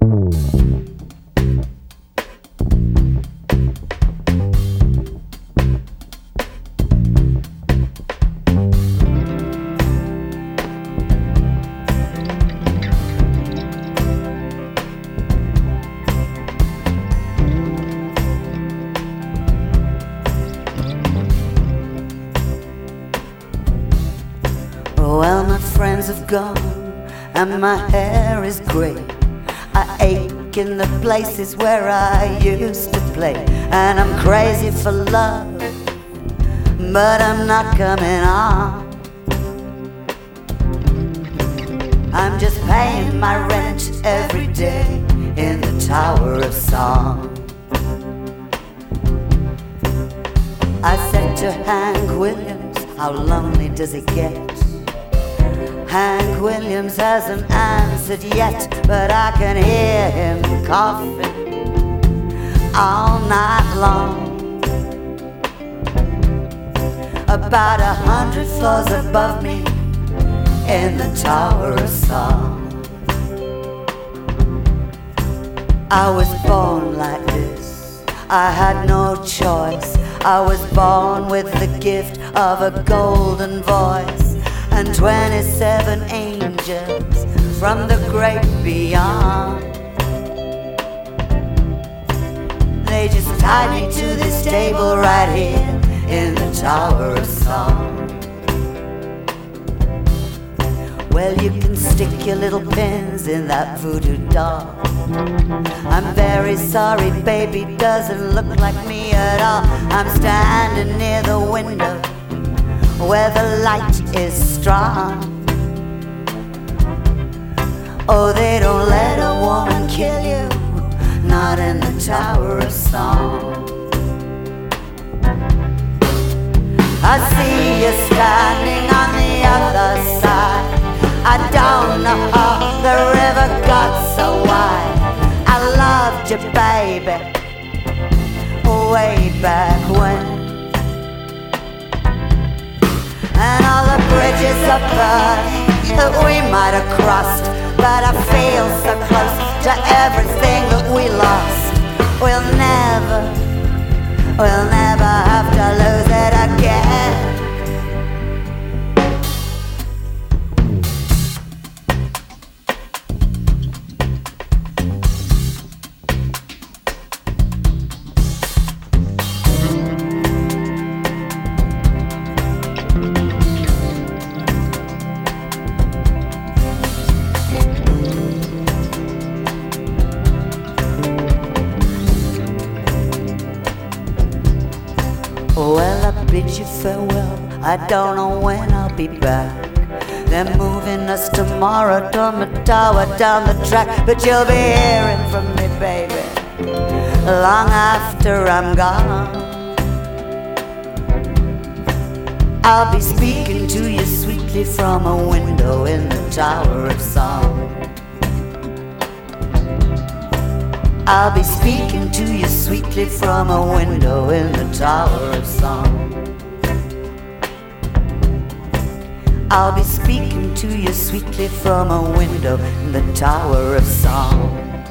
Well, my friends have gone and my hair is grey. I ache in the places where I used to play. And I'm crazy for love, but I'm not coming on. I'm just paying my rent every day in the Tower of Song. I said to Hank Williams, how lonely does it get? Hank Williams hasn't answered yet, but I can hear him coughing all night long. About 100 floors above me in the Tower of Song. I was born like this, I had no choice. I was born with the gift of a golden voice and 27 angels from the great beyond. They just tied me to this table right here in the Tower of Song. Well, you can stick your little pins in that voodoo doll. I'm very sorry, baby, doesn't look like me at all. I'm standing near the window where the light is strong. Oh, they don't let a woman kill you, not in the Tower of Song. I see you standing on the other side. I don't know how the river got so wide. I loved you, baby, way back when. And all the bridges are burning that we might have crossed, but I feel so close to everything that we lost. We'll never have to lose it again. Well, I bid you farewell, I don't know when I'll be back. They're moving us tomorrow to my tower down the track, but you'll be hearing from me, baby, long after I'm gone. I'll be speaking to you sweetly from a window in the Tower of Song. I'll be speaking to you sweetly from a window in the Tower of Song. I'll be speaking to you sweetly from a window in the Tower of Song.